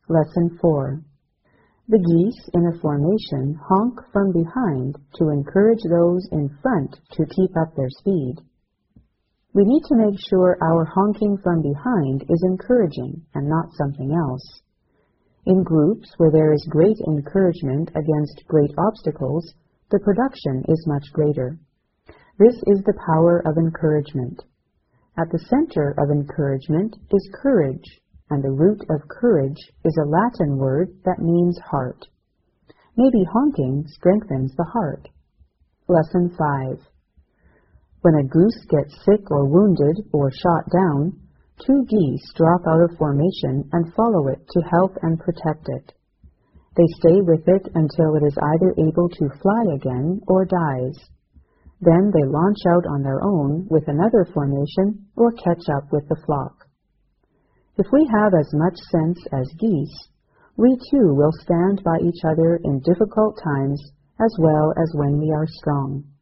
Lesson 4. The geese in a formation honk from behind to encourage those in front to keep up their speed. We need to make sure our honking from behind is encouraging and not something else. In groups where there is great encouragement against great obstacles, the production is much greater. This is the power of encouragement. At the center of encouragement is courage, and the root of courage is a Latin word that means heart. Maybe honking strengthens the heart. Lesson 5. When a goose gets sick or wounded or shot down, 2 geese drop out of formation and follow it to help and protect it. They stay with it until it is either able to fly again or dies. Then they launch out on their own with another formation or catch up with the flock. If we have as much sense as geese, we too will stand by each other in difficult times as well as when we are strong.